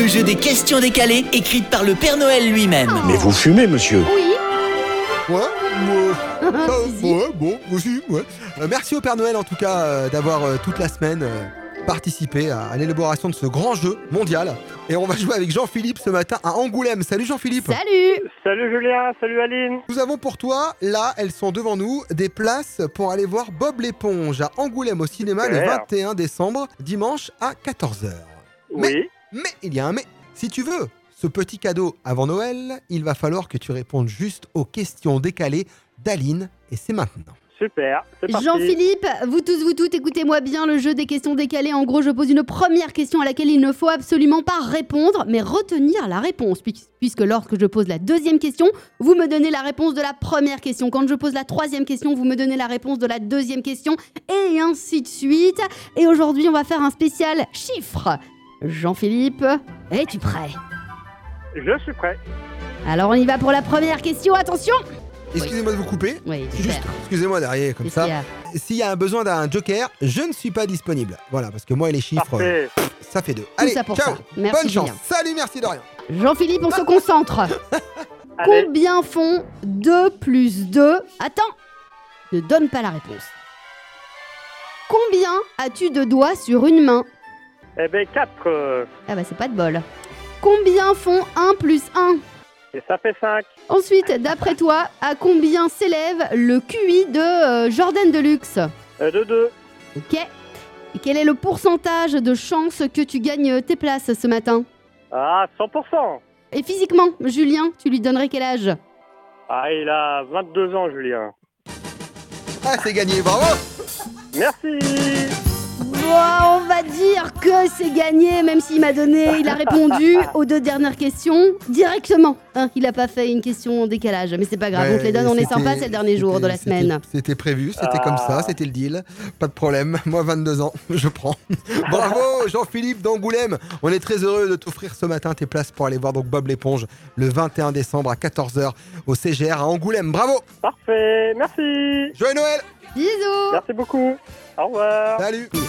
jeu des questions décalées écrites par le Père Noël lui-même. Mais vous fumez, monsieur? Oui. Bon, aussi, ouais. Merci au Père Noël en tout cas d'avoir toute la semaine participé à l'élaboration de ce grand jeu mondial. Et on va jouer avec Jean-Philippe ce matin à Angoulême. Salut Jean-Philippe. Salut. Salut Julien, salut Aline. Nous avons pour toi, là, elles sont devant nous, des places pour aller voir Bob l'éponge à Angoulême au cinéma le 21 décembre, dimanche à 14h. Oui. Mais il y a un mais. Si tu veux ce petit cadeau avant Noël, il va falloir que tu répondes juste aux questions décalées d'Aline. Et c'est maintenant. Super, c'est parti. Jean-Philippe, vous tous, vous toutes, écoutez-moi bien le jeu des questions décalées. En gros, je pose une première question à laquelle il ne faut absolument pas répondre, mais retenir la réponse. Puisque lorsque je pose la deuxième question, vous me donnez la réponse de la première question. Quand je pose la troisième question, vous me donnez la réponse de la deuxième question, et ainsi de suite. Et aujourd'hui, on va faire un spécial chiffre. Jean-Philippe, es-tu prêt ? Je suis prêt. Alors on y va pour la première question, attention. Excusez-moi de vous couper. Oui, Juste, super. excusez-moi derrière, comme ça. S'il y a besoin d'un joker, je ne suis pas disponible. Voilà, parce que moi et les chiffres, Parfait. ça fait 2. Allez, ça pour ciao. ça. Merci, Bonne chance. Julien. Salut, merci de rien. Jean-Philippe, on se concentre. Allez. Combien font 2 plus 2 ? Attends, ne donne pas la réponse. Combien as-tu de doigts sur une main ? Eh ben 4. Ah bah c'est pas de bol. Combien font 1 plus 1 ? Et ça fait 5. Ensuite, d'après toi, à combien s'élève le QI de Jordan Deluxe ? De 2. Ok. Et quel est le pourcentage de chances que tu gagnes tes places ce matin ? Ah, 100%. Et physiquement, Julien, tu lui donnerais quel âge ? Ah, il a 22 ans, Julien. Ah, c'est gagné, bravo. Merci. Bon, on va dire que c'est gagné, même s'il il a répondu aux 2 dernières questions directement. Hein, il a pas fait une question en décalage, mais c'est pas grave, on te les donne, on est sympa, c'est le dernier jour de la semaine. C'était prévu, c'était comme ça, c'était le deal. Pas de problème, moi 22 ans, je prends. Bravo Jean-Philippe d'Angoulême. On est très heureux de t'offrir ce matin tes places pour aller voir donc Bob l'éponge le 21 décembre à 14h au CGR à Angoulême. Bravo. Parfait, merci. Joyeux Noël. Bisous. Merci beaucoup. Au revoir. Salut.